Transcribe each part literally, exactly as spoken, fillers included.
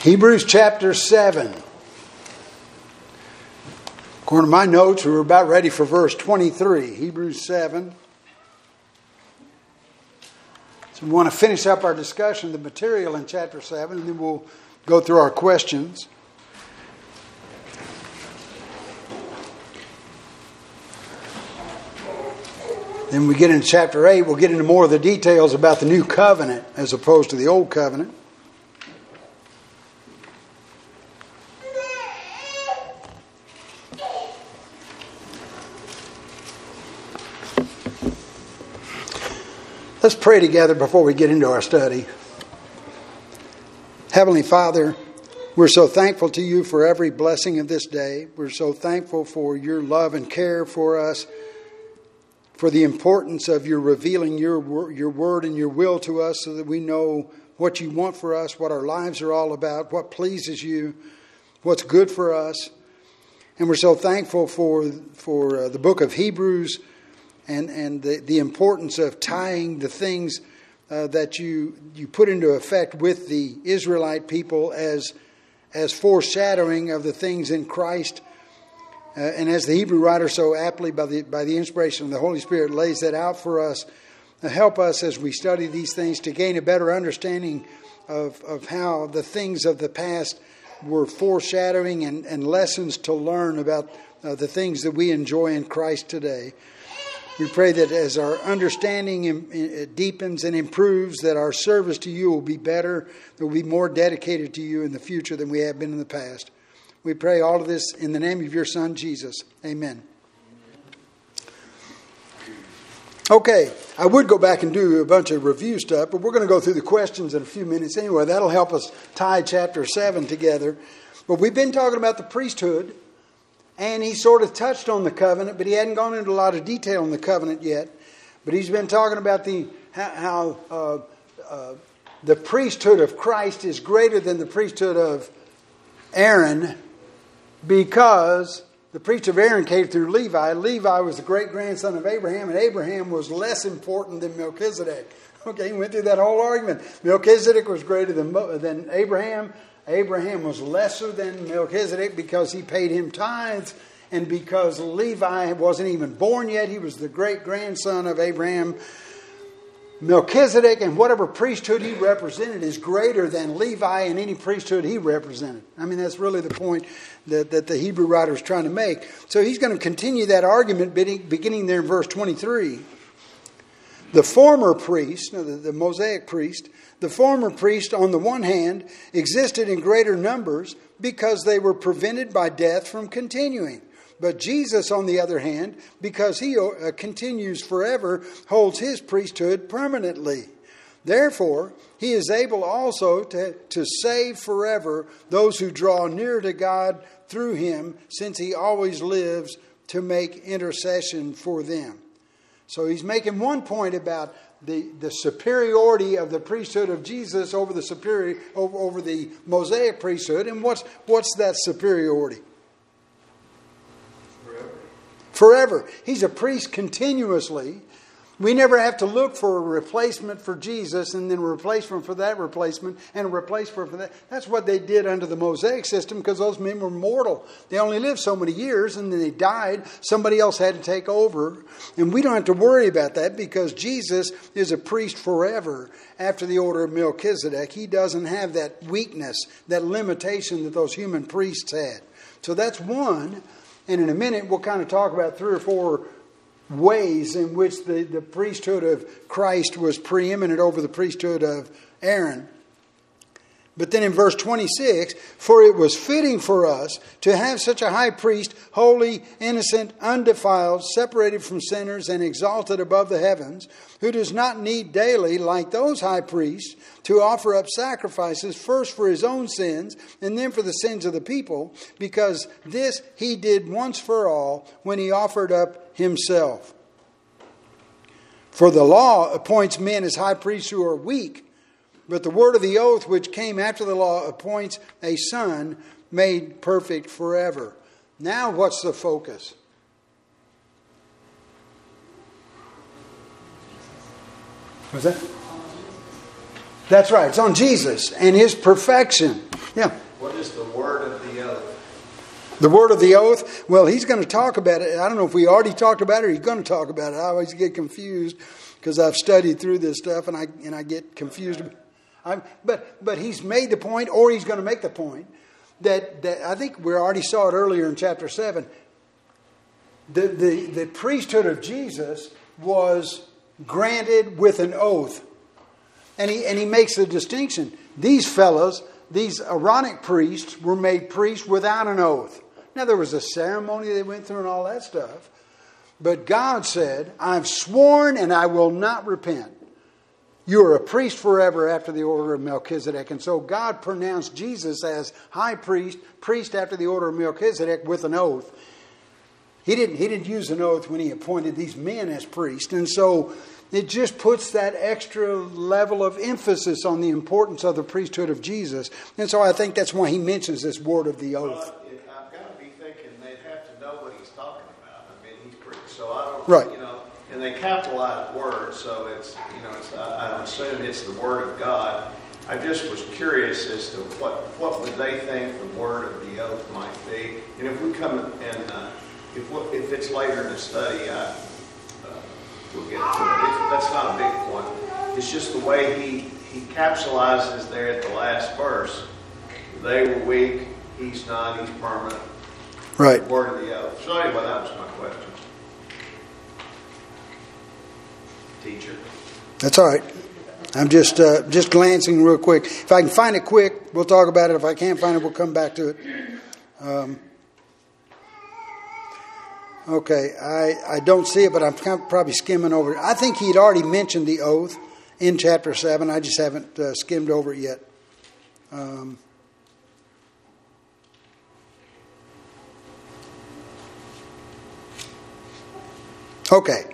Hebrews chapter seven. According to my notes, we were about ready for verse twenty-three. Hebrews seven. So we want to finish up our discussion of the material in chapter seven, and then we'll go through our questions. Then we get into chapter eight, we'll get into more of the details about the new covenant as opposed to the old covenant. Let's pray together before we get into our study. Heavenly Father, we're so thankful to you for every blessing of this day. We're so thankful for your love and care for us, for the importance of your revealing your, your word and your will to us so that we know what you want for us, what our lives are all about, what pleases you, what's good for us. And we're so thankful for, for uh, the book of Hebrews, And and the, the importance of tying the things uh, that you you put into effect with the Israelite people as as foreshadowing of the things in Christ, uh, and as the Hebrew writer so aptly by the by the inspiration of the Holy Spirit lays that out for us. Uh, help us as we study these things to gain a better understanding of of how the things of the past were foreshadowing and, and lessons to learn about uh, the things that we enjoy in Christ today. We pray that as our understanding deepens and improves, that our service to you will be better, that we'll be more dedicated to you in the future than we have been in the past. We pray all of this in the name of your Son, Jesus. Amen. Okay, I would go back and do a bunch of review stuff, but we're going to go through the questions in a few minutes anyway. That'll help us tie chapter seven together. But we've been talking about the priesthood. And he sort of touched on the covenant, but he hadn't gone into a lot of detail on the covenant yet. But he's been talking about the how, how uh, uh, the priesthood of Christ is greater than the priesthood of Aaron, because the priesthood of Aaron came through Levi. Levi was the great-grandson of Abraham, and Abraham was less important than Melchizedek. Okay, he went through that whole argument. Melchizedek was greater than, than Abraham. Abraham was lesser than Melchizedek because he paid him tithes, and because Levi wasn't even born yet. He was the great-grandson of Abraham. Melchizedek and whatever priesthood he represented is greater than Levi and any priesthood he represented. I mean, that's really the point that, that the Hebrew writer is trying to make. So he's going to continue that argument beginning there in verse twenty-three. The former priest, the, the Mosaic priest, the former priest, on the one hand, existed in greater numbers because they were prevented by death from continuing. But Jesus, on the other hand, because he uh, continues forever, holds his priesthood permanently. Therefore, he is able also to, to save forever those who draw near to God through him, since he always lives to make intercession for them. So he's making one point about the, the superiority of the priesthood of Jesus over the superior over, over the Mosaic priesthood. And what's what's that superiority? Forever. Forever. He's a priest continuously. We never have to look for a replacement for Jesus and then a replacement for that replacement and a replacement for that. That's what they did under the Mosaic system, because those men were mortal. They only lived so many years, and then they died. Somebody else had to take over. And we don't have to worry about that, because Jesus is a priest forever after the order of Melchizedek. He doesn't have that weakness, that limitation that those human priests had. So that's one. And in a minute, we'll kind of talk about three or four ways in which the, the priesthood of Christ was preeminent over the priesthood of Aaron. But then in verse twenty-six, for it was fitting for us to have such a high priest, holy, innocent, undefiled, separated from sinners, and exalted above the heavens, who does not need daily, like those high priests, to offer up sacrifices, first for his own sins, and then for the sins of the people, because this he did once for all when he offered up himself. For the law appoints men as high priests who are weak, but the word of the oath which came after the law appoints a son made perfect forever. Now what's the focus? What's that? That's right. It's on Jesus and his perfection. Yeah. What is the word of the oath? The word of the oath, well, he's going to talk about it. I don't know if we already talked about it or he's going to talk about it. I always get confused because I've studied through this stuff and I and I get confused. I'm, but but he's made the point, or he's going to make the point, that, that I think we already saw it earlier in chapter seven. The, the, the priesthood of Jesus was granted with an oath. And he, and he makes a distinction. These fellows, these Aaronic priests, were made priests without an oath. Now, there was a ceremony they went through and all that stuff. But God said, I've sworn and I will not repent. You are a priest forever after the order of Melchizedek. And so God pronounced Jesus as high priest, priest after the order of Melchizedek with an oath. He didn't, he didn't use an oath when he appointed these men as priests. And so it just puts that extra level of emphasis on the importance of the priesthood of Jesus. And so I think that's why he mentions this word of the oath. Well, I've got to be thinking they'd have to know what he's talking about. I mean, he's pretty, so I don't, right. you know, and they capitalize words, so it's, you know, it's, I, I assume it's the word of God. I just was curious as to what, what would they think the word of the oath might be. And if we come and, uh, if, if it's later in the study, I, uh, we'll get to it. If, that's not a big point. It's just the way he, he capsulizes there at the last verse. They were weak, he's not, he's permanent. Right. Word of the oath. So anyway, that was my question. Teacher. That's all right. I'm just uh, just glancing real quick. If I can find it quick, we'll talk about it. If I can't find it, we'll come back to it. Um, okay, I, I don't see it, but I'm probably skimming over it. I think he'd already mentioned the oath in chapter seven. I just haven't uh, skimmed over it yet. Um, okay.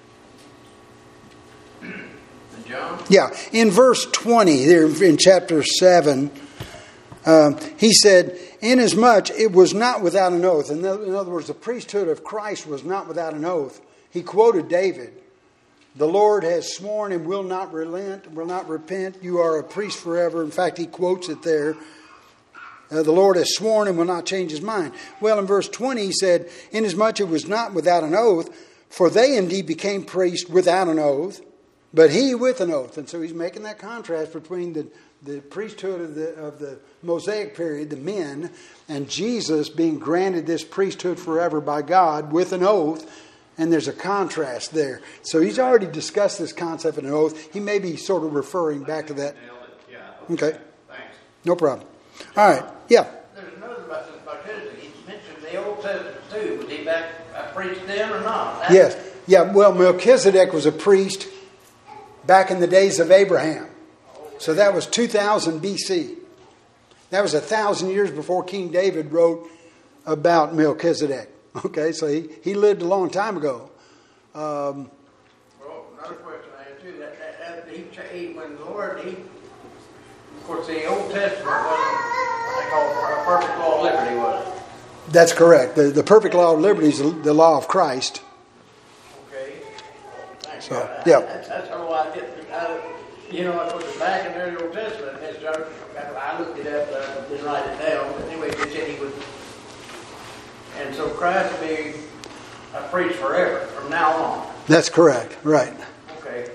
John? Yeah, in verse twenty, there in chapter seven, um, he said, inasmuch it was not without an oath. In other words, the priesthood of Christ was not without an oath. He quoted David. The Lord has sworn and will not relent, will not repent. You are a priest forever. In fact, he quotes it there. Uh, the Lord has sworn and will not change his mind. Well, in verse twenty, he said, inasmuch it was not without an oath, for they indeed became priests without an oath, but he with an oath. And so he's making that contrast between the, the priesthood of the, of the Mosaic period, the men, and Jesus being granted this priesthood forever by God with an oath. And there's a contrast there. So he's already discussed this concept of an oath. He may be sort of referring back to that. Yeah. Okay. Thanks. No problem. All right. Yeah. There's another about this Melchizedek. He mentioned the Old Testament too. Was he back a priest then or not? That's Yes. Yeah. Well, Melchizedek was a priest back in the days of Abraham. So that was two thousand B C. That was a thousand years before King David wrote about Melchizedek. Okay, so he, he lived a long time ago. Um, well, another question I had too. That, that, that he, he, when the Lord, he, of course, the Old Testament wasn't what they call a perfect law of liberty, was it? That's correct. The, the perfect law of liberty is the, the law of Christ. Okay. Thanks. So, I, yeah. That's, that's how I get. I, you know, I put it back in there in the Old Testament. And started, I looked it up. I didn't write it down. But anyway, they said he would. And so Christ will be a priest forever from now on. That's correct. Right. Okay.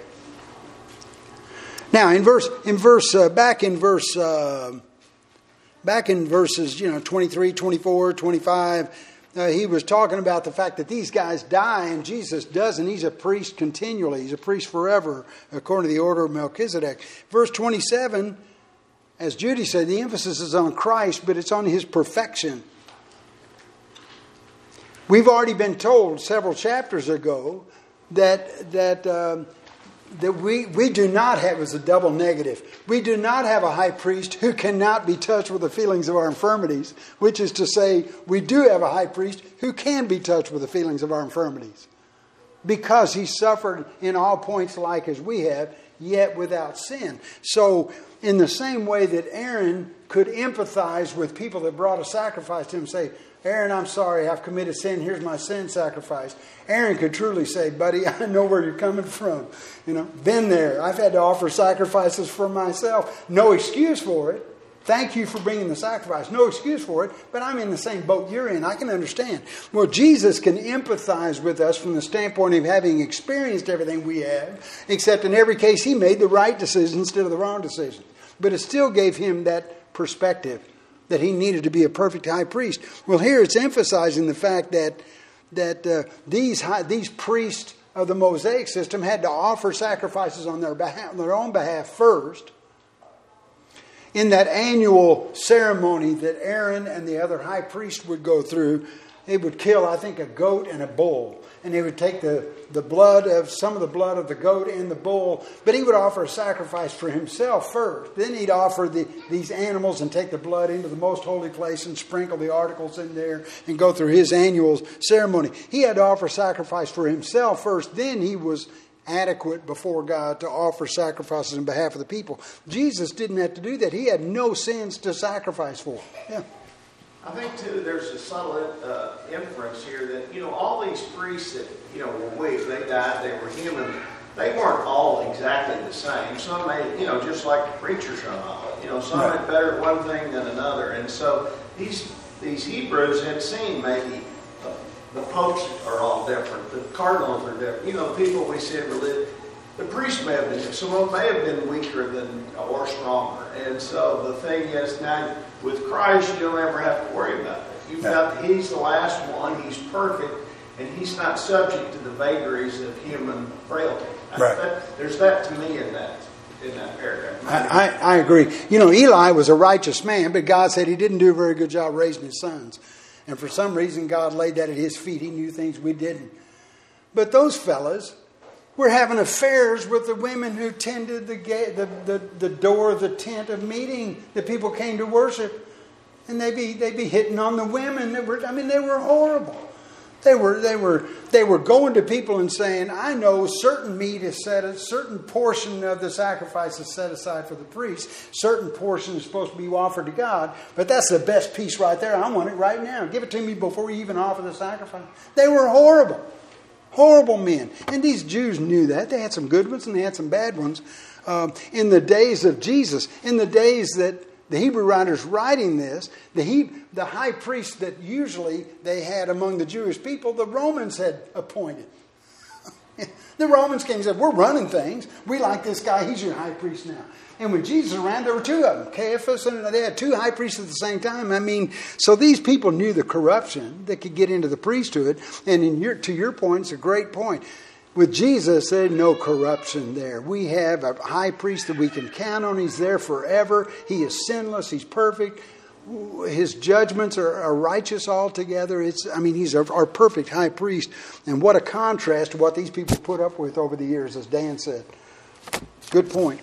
Now, in verse, in verse, uh, back in verse, uh, back in verses, you know, twenty-three, twenty-four, twenty-five, uh, he was talking about the fact that these guys die and Jesus doesn't. He's a priest continually. He's a priest forever, according to the order of Melchizedek. Verse twenty-seven, as Judy said, the emphasis is on Christ, but it's on his perfection. We've already been told several chapters ago that that um, that we we do not have, as a double negative, we do not have a high priest who cannot be touched with the feelings of our infirmities, which is to say we do have a high priest who can be touched with the feelings of our infirmities because he suffered in all points like as we have, yet without sin. So in the same way that Aaron could empathize with people that brought a sacrifice to him, say, Aaron, I'm sorry, I've committed sin. Here's my sin sacrifice. Aaron could truly say, buddy, I know where you're coming from. You know, been there. I've had to offer sacrifices for myself. No excuse for it. Thank you for bringing the sacrifice. No excuse for it, but I'm in the same boat you're in. I can understand. Well, Jesus can empathize with us from the standpoint of having experienced everything we have, except in every case he made the right decision instead of the wrong decision. But it still gave him that perspective that he needed to be a perfect high priest. Well, here it's emphasizing the fact that that uh, these high, these priests of the Mosaic system had to offer sacrifices on their behalf, on their own behalf first. In that annual ceremony that Aaron and the other high priests would go through, they would kill, I think, a goat and a bull. And they would take the, the blood of, some of the blood of the goat and the bull. But he would offer a sacrifice for himself first. Then he'd offer the, these animals and take the blood into the most holy place and sprinkle the articles in there and go through his annual ceremony. He had to offer sacrifice for himself first. Then he was adequate before God to offer sacrifices on behalf of the people. Jesus didn't have to do that. He had no sins to sacrifice for. Yeah. I think, too, there's a subtle uh, inference here that, you know, all these priests that, you know, were weak, they died, they were human, they weren't all exactly the same. Some made, you know, just like the preachers are all, you know, some right. had better at one thing than another. And so these these Hebrews had seen maybe uh, the popes are all different, the cardinals are different, you know, the people we see in religion. The priests may have been, some of them may have been weaker than or stronger. And so the thing is, now with Christ, you don't ever have to worry about it. You've yeah. got, he's the last one, he's perfect, and he's not subject to the vagaries of human frailty. Right. That, there's that to me in that in that paragraph. I, I, I agree. You know, Eli was a righteous man, but God said he didn't do a very good job raising his sons. And for some reason, God laid that at his feet. He knew things we didn't. But those fellas were having affairs with the women who tended the, gate, the, the, the door of the tent of meeting that people came to worship. And they'd be, they'd be hitting on the women. That were, I mean, they were horrible. They were, they were, they were going to people and saying, I know certain meat is set, a certain portion of the sacrifice is set aside for the priest. Certain portion is supposed to be offered to God. But that's the best piece right there. I want it right now. Give it to me before you even offer the sacrifice. They were horrible. Horrible men. And these Jews knew that. They had some good ones and they had some bad ones. Um, in the days of Jesus, in the days that the Hebrew writers writing this, the, he, the high priest that usually they had among the Jewish people, the Romans had appointed. The Romans came and said, we're running things. We like this guy. He's your high priest now. And when Jesus was around, there were two of them. Caiaphas, and they had two high priests at the same time. I mean, so these people knew the corruption that could get into the priesthood. And in your, to your point, it's a great point. With Jesus, there's no corruption there. We have a high priest that we can count on. He's there forever. He is sinless. He's perfect. His judgments are, are righteous altogether. It's, I mean, he's our, our perfect high priest. And what a contrast to what these people put up with over the years, as Dan said. Good point.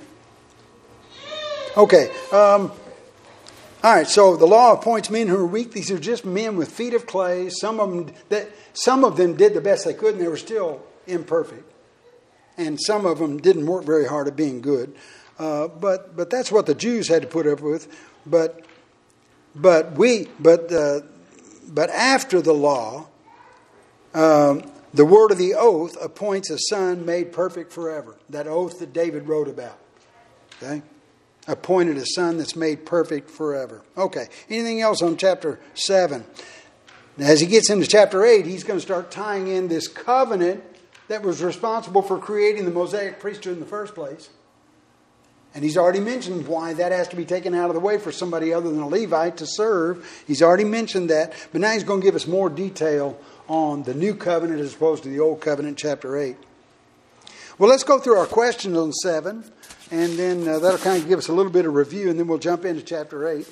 Okay. Um, all right. So the law appoints men who are weak. These are just men with feet of clay. Some of them, that, some of them did the best they could, and they were still imperfect. And some of them didn't work very hard at being good. Uh, but but that's what the Jews had to put up with. But but we but uh, but after the law, um, the word of the oath appoints a son made perfect forever. That oath that David wrote about. Okay. Appointed a son that's made perfect forever. Okay. Anything else on chapter seven? Now, as he gets into chapter eight, he's going to start tying in this covenant that was responsible for creating the Mosaic priesthood in the first place. And he's already mentioned why that has to be taken out of the way for somebody other than a Levite to serve. He's already mentioned that. But now he's going to give us more detail on the new covenant as opposed to the old covenant, chapter eight. Well, let's go through our questions on seven. And then uh, that'll kind of give us a little bit of review. And then we'll jump into chapter eight.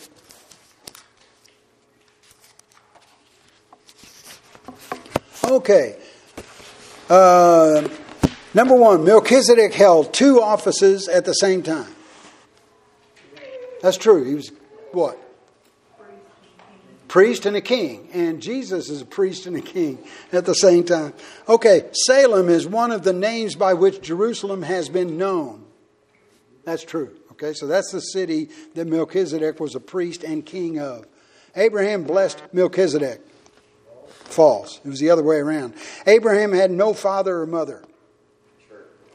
Okay. Uh, number one, Melchizedek held two offices at the same time. That's true. He was what? Priest and a king. And Jesus is a priest and a king at the same time. Okay, Salem is one of the names by which Jerusalem has been known. That's true. Okay, so that's the city that Melchizedek was a priest and king of. Abraham blessed Melchizedek. False. It was the other way around. Abraham had no father or mother.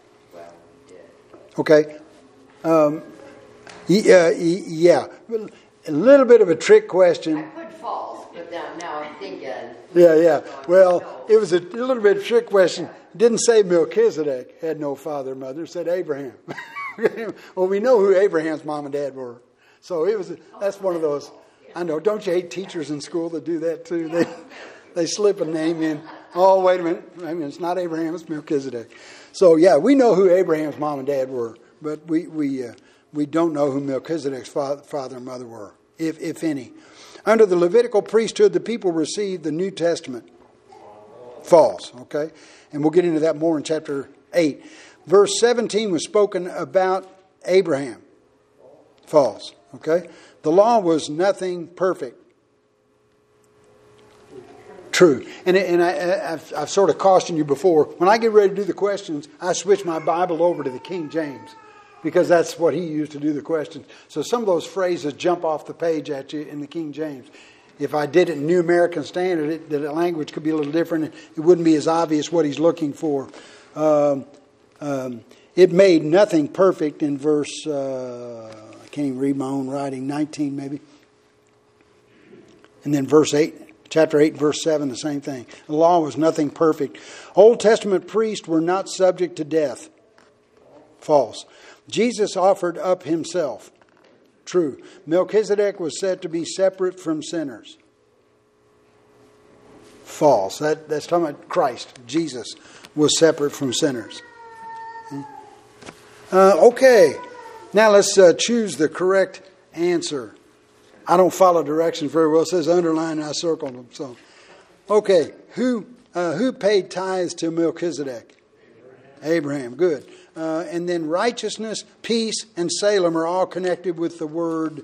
Okay. Um, yeah. a little bit of a trick question. I put false, but now, now I'm thinking. Yeah, yeah. Well, it was a little bit of a trick question. It didn't say Melchizedek had no father or mother. It said Abraham. Well, we know who Abraham's mom and dad were. So it was. That's one of those. I know. Don't you hate teachers in school that do that too? They they slip a name in. Oh, wait a minute. I mean, it's not Abraham. It's Melchizedek. So yeah, we know who Abraham's mom and dad were, but we we uh, we don't know who Melchizedek's father, father and mother were, if if any. Under the Levitical priesthood, the people received the New Testament. False. Okay, and we'll get into that more in chapter eight. Verse seventeen was spoken about Abraham. False. Okay, the law was nothing perfect. True. And, and I, I've, I've sort of cautioned you before. When I get ready to do the questions, I switch my Bible over to the King James because that's what he used to do the questions. So some of those phrases jump off the page at you in the King James. If I did it in New American Standard, it, the language could be a little different. It wouldn't be as obvious what he's looking for. Um, um, it made nothing perfect in verse, uh, I can't even read my own writing, nineteen maybe. And then verse eight. Chapter eight, verse seven, the same thing. The law was nothing perfect. Old Testament priests were not subject to death. False. Jesus offered up himself. True. Melchizedek was said to be separate from sinners. False. That, that's talking about Christ. Jesus was separate from sinners. Uh, okay. Now let's uh, choose the correct answer. I don't follow directions very well. It says underline and I circled them. So, okay, who uh, who paid tithes to Melchizedek? Abraham. Abraham. Good. Uh, and then righteousness, peace, and Salem are all connected with the word.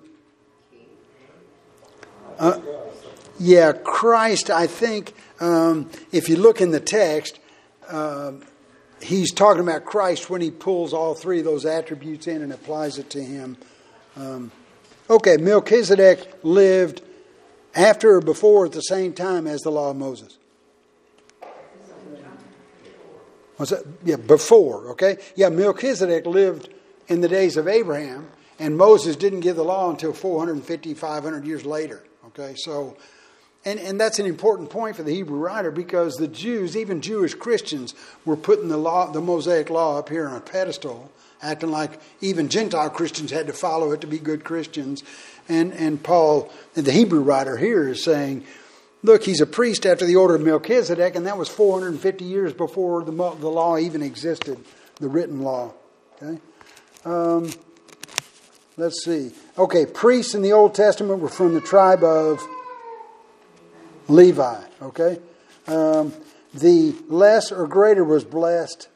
Uh, yeah, Christ. I think um, if you look in the text, uh, he's talking about Christ when he pulls all three of those attributes in and applies it to him. Um, Okay, Melchizedek lived after or before at the same time as the law of Moses. What's that? Yeah, before, okay? Yeah, Melchizedek lived in the days of Abraham, and Moses didn't give the law until four hundred fifty, five hundred years later, okay? So, and, and that's an important point for the Hebrew writer because the Jews, even Jewish Christians, were putting the law, the Mosaic law up here on a pedestal, acting like even Gentile Christians had to follow it to be good Christians. And and Paul, the Hebrew writer here, is saying, look, he's a priest after the order of Melchizedek, and that was four hundred fifty years before the, the law even existed, the written law. Okay, um, let's see. Okay, priests in the Old Testament were from the tribe of Levi. Okay, um, the less or greater was blessed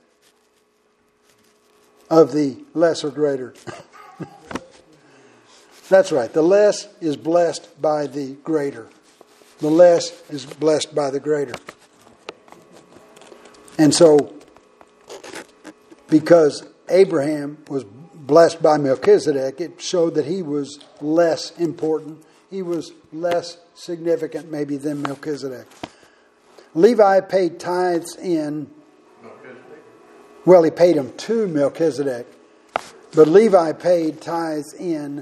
of the less or greater. That's right. The less is blessed by the greater. The less is blessed by the greater. And so, because Abraham was blessed by Melchizedek, it showed that he was less important. He was less significant maybe than Melchizedek. Levi paid tithes in Well, he paid him to Melchizedek, but Levi paid tithes in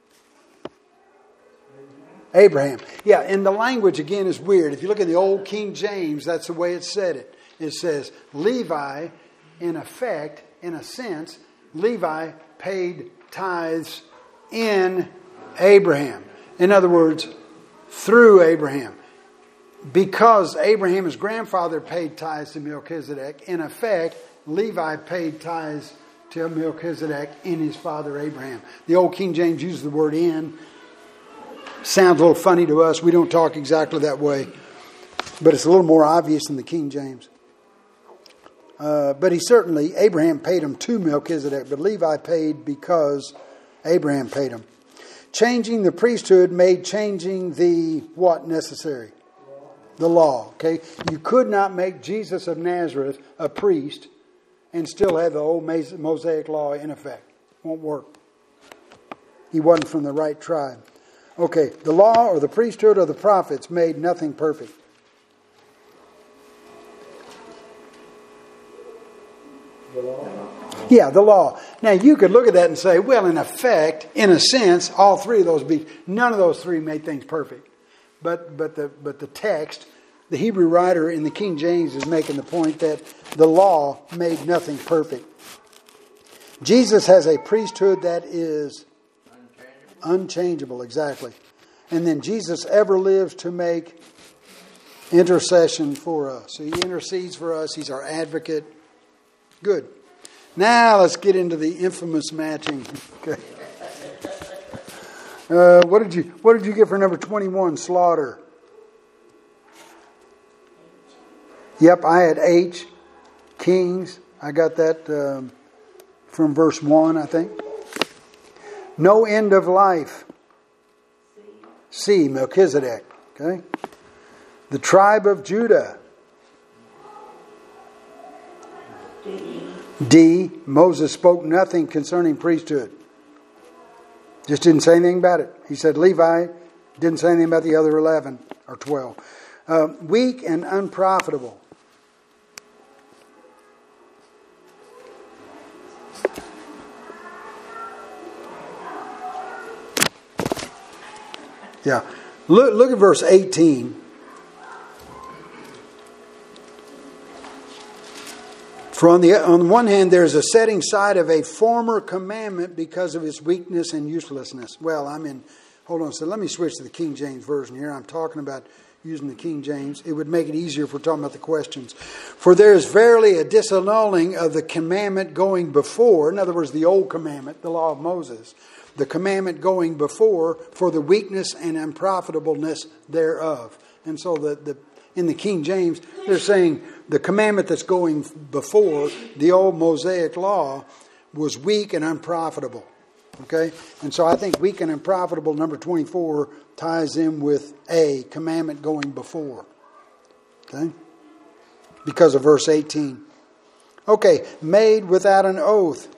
Abraham. Yeah, and the language again is weird. If you look at the old King James, that's the way it said it. It says Levi, in effect, in a sense, Levi paid tithes in Abraham. In other words, through Abraham. Because Abraham, his grandfather, paid tithes to Melchizedek, in effect, Levi paid tithes to Melchizedek in his father Abraham. The old King James uses the word in. Sounds a little funny to us. We don't talk exactly that way. But it's a little more obvious than the King James. Uh, but he certainly, Abraham paid him to Melchizedek, but Levi paid because Abraham paid him. Changing the priesthood made changing the what necessary? The law. Okay, you could not make Jesus of Nazareth a priest and still have the old Mosaic law in effect. Won't work. He wasn't from the right tribe. Okay, the law or the priesthood or the prophets made nothing perfect. The law. Yeah, the law. Now you could look at that and say, well, in effect, in a sense, all three of those be none of those three made things perfect. But but the but the text, the Hebrew writer in the King James is making the point that the law made nothing perfect. Jesus has a priesthood that is unchangeable, unchangeable exactly. And then Jesus ever lives to make intercession for us. So he intercedes for us. He's our advocate. Good. Now let's get into the infamous matching. Okay. Uh, what did you What did you get for number twenty-one? Slaughter. Yep, I had H. Kings. I got that um, from verse one, I think. No end of life. C. Melchizedek. Okay. The tribe of Judah. D. Moses spoke nothing concerning priesthood. Just didn't say anything about it. He said Levi, didn't say anything about the other eleven or twelve. Uh, weak and unprofitable. Yeah. Look, look at verse eighteen. For on the on the one hand, there is a setting aside of a former commandment because of its weakness and uselessness. Well, I'm in. Hold on. So let me switch to the King James version here. I'm talking about using the King James. It would make it easier if we're talking about the questions. For there is verily a disannulling of the commandment going before. In other words, the old commandment, the law of Moses. The commandment going before for the weakness and unprofitableness thereof. And so the, the in the King James, they're saying the commandment that's going before, the old Mosaic law, was weak and unprofitable. Okay? And so I think weak and unprofitable, number twenty-four, ties in with a commandment going before. Okay? Because of verse eighteen. Okay, made without an oath.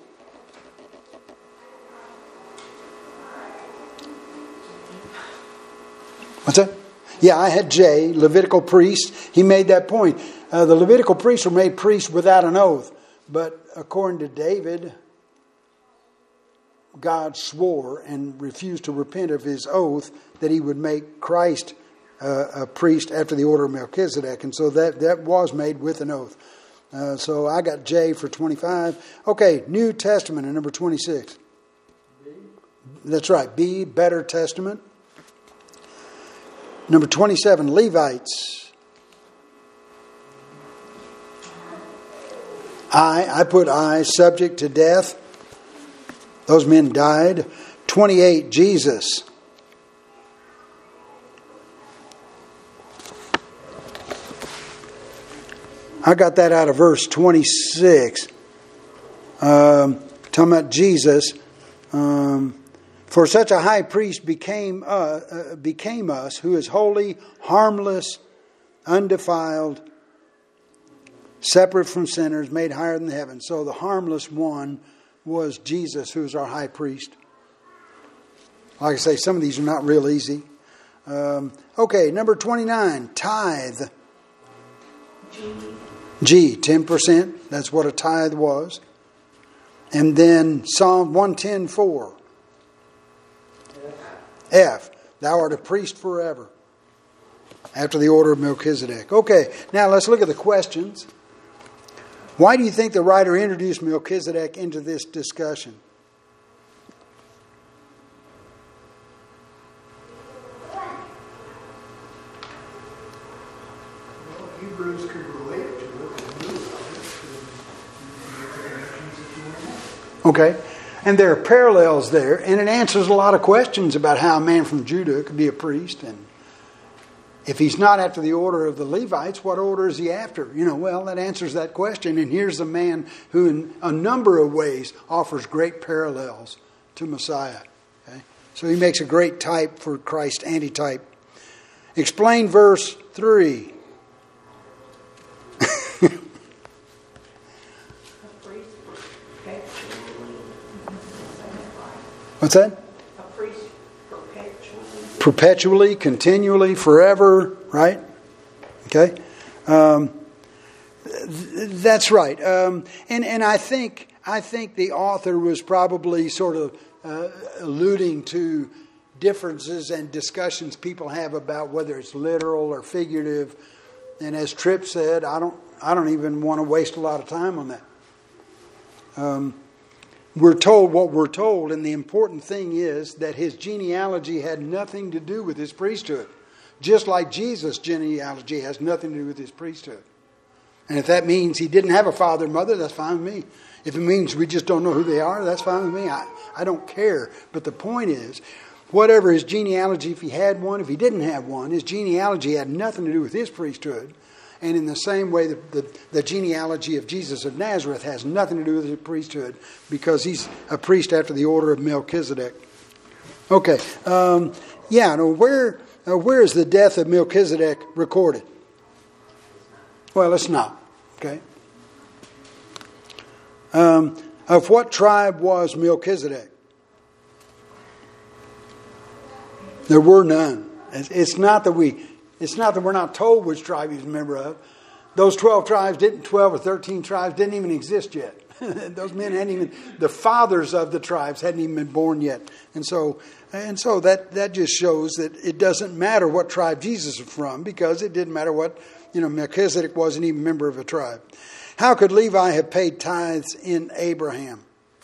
What's that? Yeah, I had J, Levitical priest. He made that point. Uh, the Levitical priests were made priests without an oath. But according to David, God swore and refused to repent of his oath that he would make Christ uh, a priest after the order of Melchizedek. And so that, that was made with an oath. Uh, so I got J for twenty-five. Okay, New Testament in number twenty-six. B. That's right, B, Better Testament. Number twenty-seven, Levites. I, I put I, subject to death. Those men died. twenty-eight, Jesus. I got that out of verse twenty-six. Um, talking about Jesus. Um, For such a high priest became uh, uh, became us, who is holy, harmless, undefiled, separate from sinners, made higher than the heavens. So the harmless one was Jesus, who is our high priest. Like I say, some of these are not real easy. Um, okay, number twenty-nine, tithe. G. G, ten percent. That's what a tithe was. And then Psalm one ten, four. F, thou art a priest forever, after the order of Melchizedek. Okay, now let's look at the questions. Why do you think the writer introduced Melchizedek into this discussion? Well, Hebrews could relate to it and knew about it. Okay. And there are parallels there, and it answers a lot of questions about how a man from Judah could be a priest. And if he's not after the order of the Levites, what order is he after? You know, well, that answers that question. And here's a man who in a number of ways offers great parallels to Messiah. Okay? So he makes a great type for Christ's antitype. Explain verse three. What's that? A priest perpetually. Perpetually, continually, forever, right? Okay. Um, That's right. Um, and, and I think I think the author was probably sort of uh, alluding to differences and discussions people have about whether it's literal or figurative. And as Tripp said, I don't I don't even want to waste a lot of time on that. Um, we're told what we're told, and the important thing is that his genealogy had nothing to do with his priesthood. Just like Jesus' genealogy has nothing to do with his priesthood. And if that means he didn't have a father and mother, that's fine with me. If it means we just don't know who they are, that's fine with me. I, I don't care. But the point is, whatever his genealogy, if he had one, if he didn't have one, his genealogy had nothing to do with his priesthood. And in the same way, the, the, the genealogy of Jesus of Nazareth has nothing to do with his priesthood, because he's a priest after the order of Melchizedek. Okay. Um, yeah, no, where, uh, where is the death of Melchizedek recorded? Well, it's not. Okay. Um, of what tribe was Melchizedek? There were none. It's, it's not that we. It's not that we're not told which tribe he's a member of. Those twelve tribes didn't. Twelve or thirteen tribes didn't even exist yet. Those men hadn't even. The fathers of the tribes hadn't even been born yet. And so, and so that that just shows that it doesn't matter what tribe Jesus is from, because it didn't matter what. You know, Melchizedek wasn't even a member of a tribe. How could Levi have paid tithes in Abraham?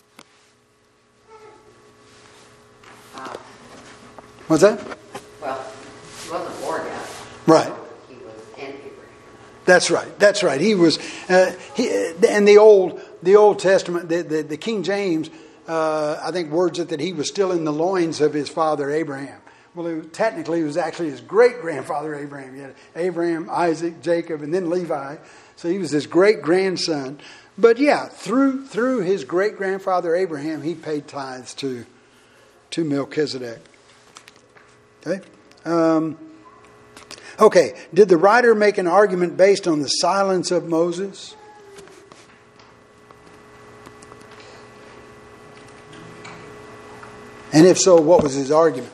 Uh, What's that? well, he wasn't born yet. Right. He was in Abraham. That's right. That's right. He was, uh, he, and the old, the Old Testament, the the, the King James, uh, I think words it that he was still in the loins of his father Abraham. Well, it was, technically, it was actually his great-grandfather Abraham. He had Abraham, Isaac, Jacob, and then Levi. So he was his great-grandson. But yeah, through through his great-grandfather Abraham, he paid tithes to, to Melchizedek. Okay? Um, okay, did the writer make an argument based on the silence of Moses? And if so, what was his argument?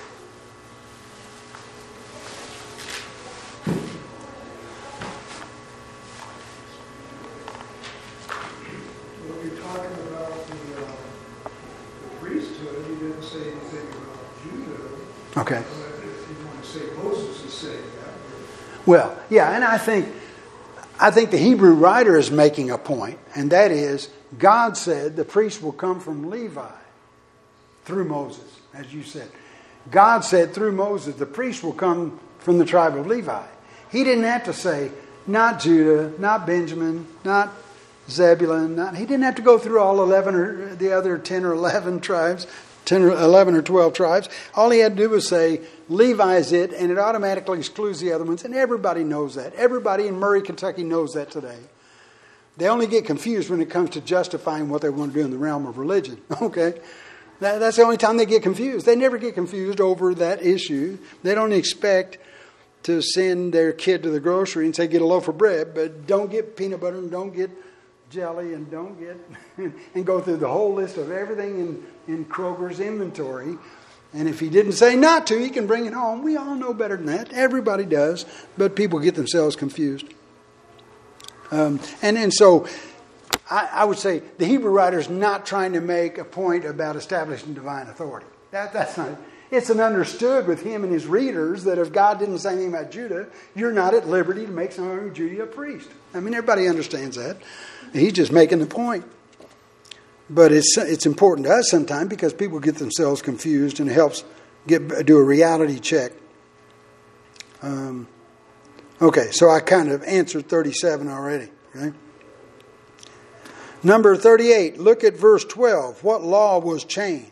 Okay. If you want to say Moses is saying that. Well, yeah, and I think I think the Hebrew writer is making a point, and that is God said the priest will come from Levi through Moses, as you said. God said through Moses the priest will come from the tribe of Levi. He didn't have to say not Judah, not Benjamin, not Zebulun. Not, he didn't have to go through all eleven or the other ten or eleven tribes. ten or eleven or twelve tribes. All he had to do was say, Levi is it, and it automatically excludes the other ones. And everybody knows that. Everybody in Murray, Kentucky knows that today. They only get confused when it comes to justifying what they want to do in the realm of religion. Okay? That, that's the only time they get confused. They never get confused over that issue. They don't expect to send their kid to the grocery and say, get a loaf of bread, but don't get peanut butter and don't get jelly and don't get and go through the whole list of everything in, in Kroger's inventory. And if he didn't say not to, he can bring it home. We all know better than that. Everybody does, but people get themselves confused. Um, and and so I, I would say the Hebrew writer is not trying to make a point about establishing divine authority. That that's not. It's an understood with him and his readers that if God didn't say anything about Judah, you're not at liberty to make someone from Judah a priest. I mean, everybody understands that. He's just making the point. But it's it's important to us sometimes because people get themselves confused, and it helps get do a reality check. Um, okay, so I kind of answered thirty-seven already. Okay. Number thirty-eight, look at verse twelve. What law was changed?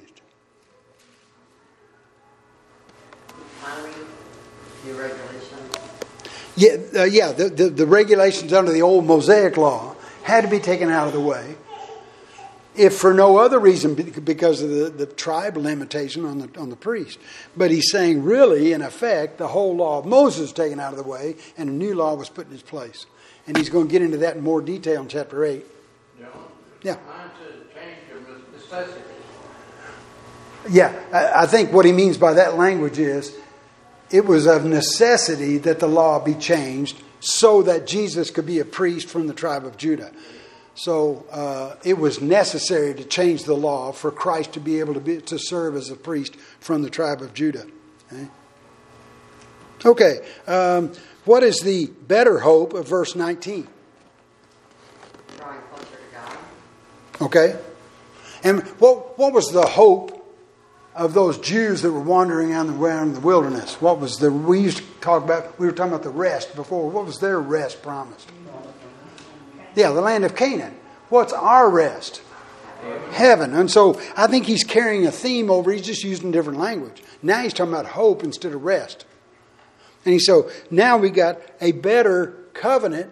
The regulations. Yeah, uh, yeah. The, the, the regulations under the old Mosaic law had to be taken out of the way, if for no other reason, because of the, the tribe limitation on the on the priest. But he's saying, really, in effect, the whole law of Moses was taken out of the way, and a new law was put in its place. And he's going to get into that in more detail in chapter eight. John, Yeah. mine says change of necessity. Yeah, I, I think what he means by that language is, it was of necessity that the law be changed so that Jesus could be a priest from the tribe of Judah. So uh, it was necessary to change the law for Christ to be able to be to serve as a priest from the tribe of Judah. Okay. Okay. Um, what is the better hope of verse nineteen? Drawing closer to God. Okay. And what what was the hope of those Jews that were wandering around the wilderness? What was the, we used to talk about, we were talking about the rest before. What was their rest promised? Yeah, the land of Canaan. What's our rest? Heaven. And so I think he's carrying a theme over. He's just using different language. Now he's talking about hope instead of rest. And he, so now we got a better covenant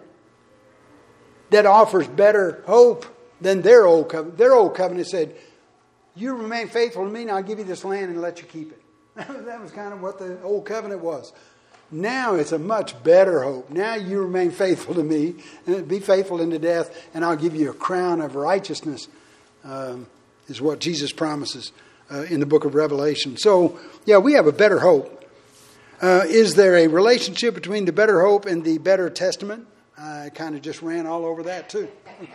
that offers better hope than their old covenant. Their old covenant said, you remain faithful to me, and I'll give you this land and let you keep it. That was kind of what the old covenant was. Now it's a much better hope. Now you remain faithful to me, and be faithful unto death, and I'll give you a crown of righteousness, um, is what Jesus promises uh, in the book of Revelation. So, yeah, we have a better hope. Uh, is there a relationship between the better hope and the better testament? I kind of just ran all over that too.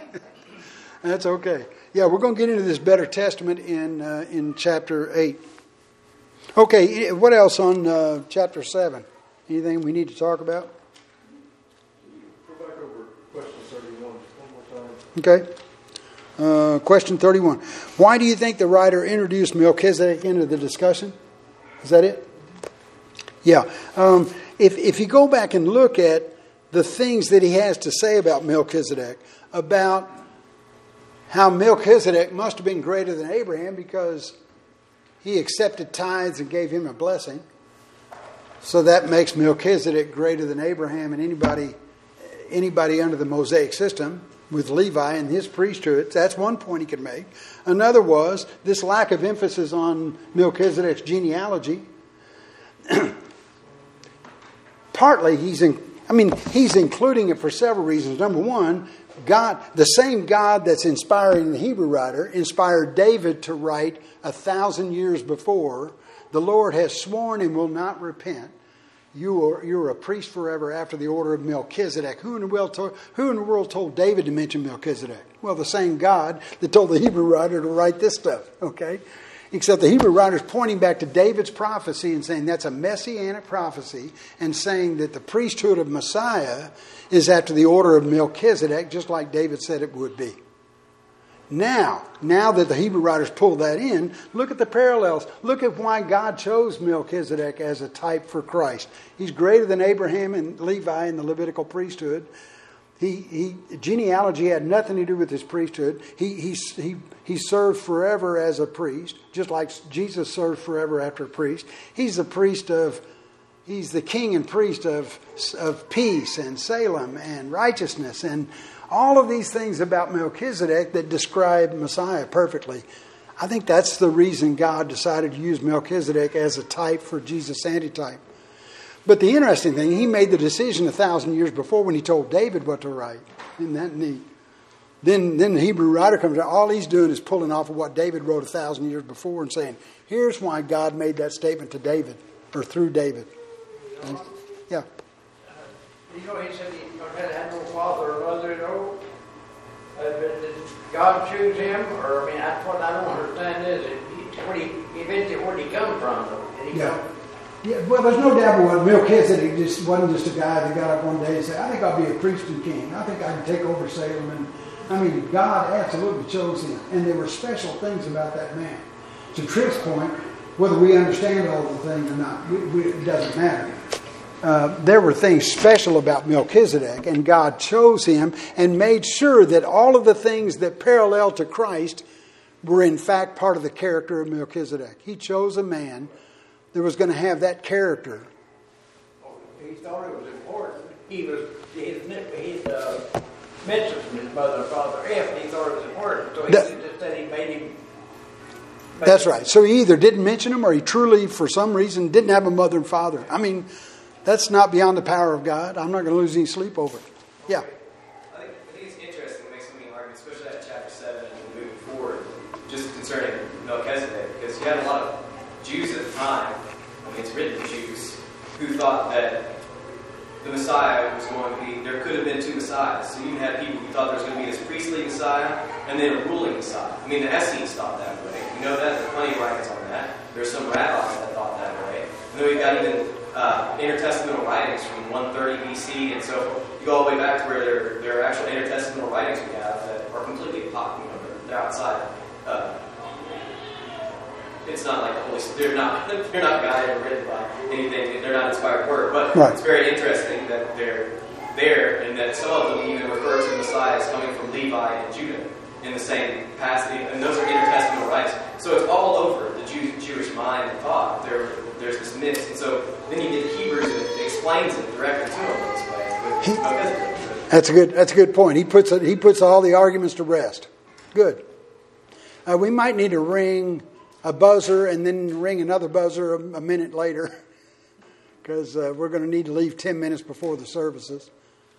That's okay. Yeah, we're going to get into this better testament in uh, in chapter eight. Okay, what else on uh, chapter seven? Anything we need to talk about? Go back over question thirty-one one more time. Okay. Uh, question thirty-one. Why do you think the writer introduced Melchizedek into the discussion? Is that it? Yeah. Um, if if you go back and look at the things that he has to say about Melchizedek, about how Melchizedek must have been greater than Abraham because he accepted tithes and gave him a blessing. So that makes Melchizedek greater than Abraham and anybody anybody under the Mosaic system with Levi and his priesthood. That's one point he could make. Another was this lack of emphasis on Melchizedek's genealogy. Partly he's in, I mean, he's including it for several reasons. Number one, God, the same God that's inspiring the Hebrew writer, inspired David to write a thousand years before, the Lord has sworn and will not repent. You are, you're a priest forever after the order of Melchizedek. Who in the world told, who in the world told David to mention Melchizedek? Well, the same God that told the Hebrew writer to write this stuff, okay? Except the Hebrew writer is pointing back to David's prophecy and saying that's a messianic prophecy and saying that the priesthood of Messiah is after the order of Melchizedek, just like David said it would be. Now, now that the Hebrew writers pulled that in, look at the parallels. Look at why God chose Melchizedek as a type for Christ. He's greater than Abraham and Levi in the Levitical priesthood. He, he genealogy had nothing to do with his priesthood. He, he, he, he served forever as a priest, just like Jesus served forever after a priest. He's the priest of, he's the king and priest of, of peace and Salem and righteousness and all of these things about Melchizedek that describe Messiah perfectly. I think that's the reason God decided to use Melchizedek as a type for Jesus' antitype. But the interesting thing, he made the decision a thousand years before when he told David what to write. Isn't that neat? Then, then the Hebrew writer comes out. All he's doing is pulling off of what David wrote a thousand years before and saying, here's why God made that statement to David, or through David. And, yeah. You know, he said he had no father or mother, you know. Uh, but did God choose him? Or, I mean, that's what I don't understand is, it, he, where he, eventually, where did he come from, though? Did he Yeah. come? Yeah, well, there's no doubt about it. Melchizedek just wasn't just a guy that got up one day and said, I think I'll be a priest and king. I think I can take over Salem. And I mean, God absolutely chose him. And there were special things about that man. To Trick's point, whether we understand all the things or not, we, we, it doesn't matter. Uh, there were things special about Melchizedek, and God chose him and made sure that all of the things that parallel to Christ were in fact part of the character of Melchizedek. He chose a man that was going to have that character. He thought it was important. He was his his uh, mentioned from his mother and father if he thought it was important. So he That, just said he made him. Made that's him. right. So he either didn't mention him or he truly, for some reason, didn't have a mother and father. I mean, that's not beyond the power of God. I'm not going to lose any sleep over it. Yeah. I think, I think it's interesting. It makes me argue, especially at chapter seven and moving forward, just concerning Melchizedek, because you had a lot of Jews at the time. I mean, it's written Jews who thought that the Messiah was going to be, there could have been two Messiahs. So you even had people who thought there was going to be this priestly Messiah and then a ruling Messiah. I mean, the Essenes thought that way. We know that. There are plenty of writings on that. There's some rabbis that thought that way. And then we've got even uh, intertestamental writings from one thirty B C, and so you go all the way back to where there, there are actual intertestamental writings we have that are completely pop, you know, they're, they're outside. Uh, it's not like the Holy Spirit. They're not. They're not guided or written by anything. They're not inspired word. But right. It's very interesting that they're there, and that some of them even refer to the Messiah as coming from Levi and Judah in the same passage. And those are intertestamental writings. So it's all over the Jew, Jewish mind and thought. There, there's this mix, and so then you get Hebrews and it explains it directly to them this way. He, that's a good. That's a good point. He puts it, he puts all the arguments to rest. Good. Uh, we might need to ring a buzzer and then ring another buzzer a, a minute later, because uh, we're going to need to leave ten minutes before the services.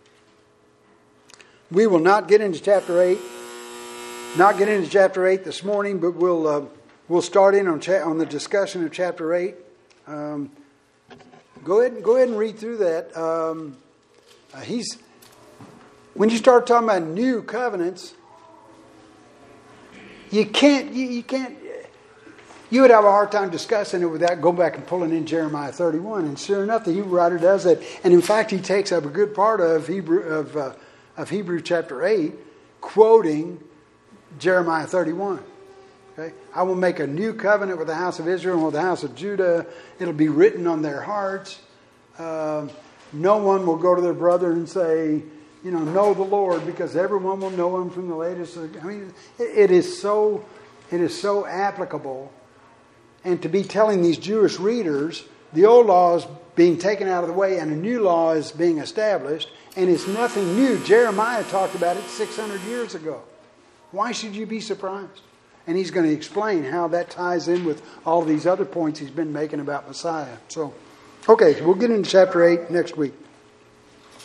We will not get into chapter eight. Not get into chapter eight this morning, but we'll uh, we'll start in on cha- on the discussion of chapter eight. Um, go ahead, go ahead and read through that. Um, uh, he's when you start talking about new covenants, you can't you, you can't. You would have a hard time discussing it without going back and pulling in Jeremiah thirty-one. And sure enough, the Hebrew writer does that. And in fact, he takes up a good part of Hebrew of uh, of Hebrew chapter eight, quoting Jeremiah thirty-one. Okay, I will make a new covenant with the house of Israel and with the house of Judah. It'll be written on their hearts. Um, no one will go to their brother and say, you know, know the Lord, because everyone will know him from the latest. I mean, it, it is so it is so applicable. And to be telling these Jewish readers, the old law is being taken out of the way and a new law is being established, and it's nothing new. Jeremiah talked about it six hundred years ago. Why should you be surprised? And he's going to explain how that ties in with all these other points he's been making about Messiah. So, okay, we'll get into chapter eight next week.